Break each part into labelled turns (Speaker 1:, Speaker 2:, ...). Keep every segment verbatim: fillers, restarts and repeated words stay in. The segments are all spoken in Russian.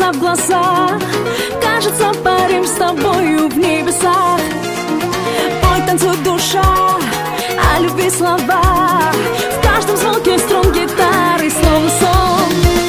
Speaker 1: глаза в глаза. Кажется, парим с тобою в небесах. Пой, танцуй, душа, о любви слова. В каждом звуке струн гитары словно сон.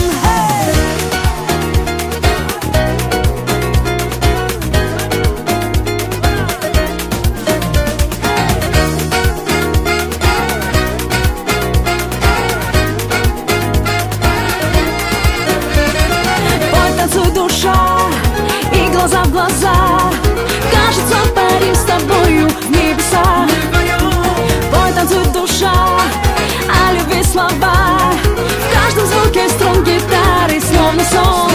Speaker 1: Душа и глаза в глаза. Кажется, парим с тобою в небесах. Пой, танцуй, душа, о любви слова. В каждом звуке струн гитары словно сон.